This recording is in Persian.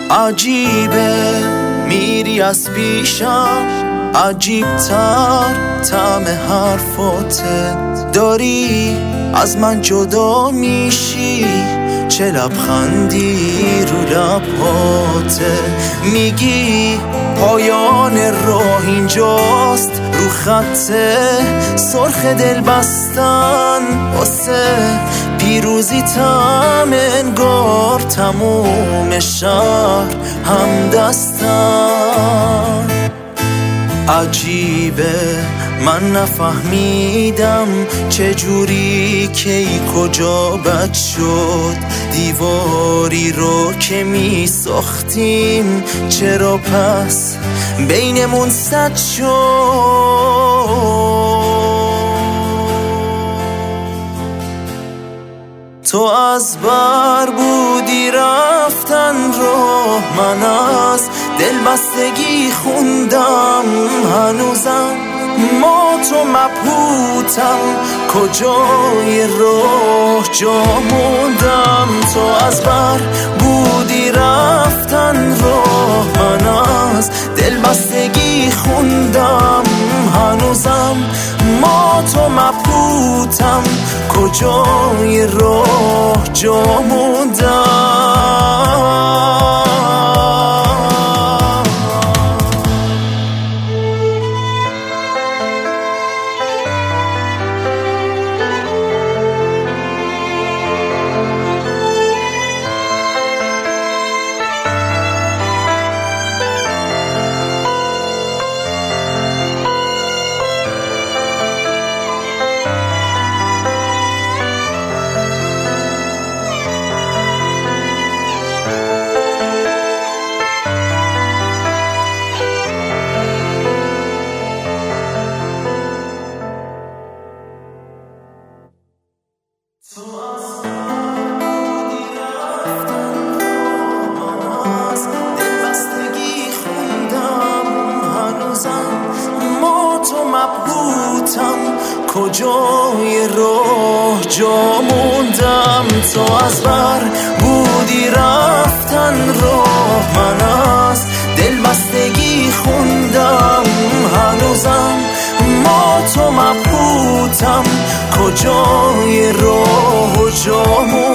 عجیبه میری از پیشم، عجیبتر طعم حرفاته، داری از من جدا میشی، چه لبخندی رو لبهاته، میگی پایان راه اینجاست، رو خط سرخ دل بستن واسه پیروزی تم انگار تموم شهر هم دستن. عجیبه من نفهمیدم چجوری کی کجا بد شد، دیواری رو که می ساختیم چرا پس بینمون سد شد. تو از بر بودی رفتن راه، من از دلبستگی خوندم هنوزم ما تو مبهوتم، کجای راه جا موندم. تو از بر بودی رفتن راه، من از دلبستگی خوندم هنوزم ما تو مبهوتم، کجای راه جا موندم. کجای راه جا موندم. تو از بر بودی رفتن راه، من از دلبستگی خوندم هنوزم ما تو مبهوتم، کجای راه جا موندم.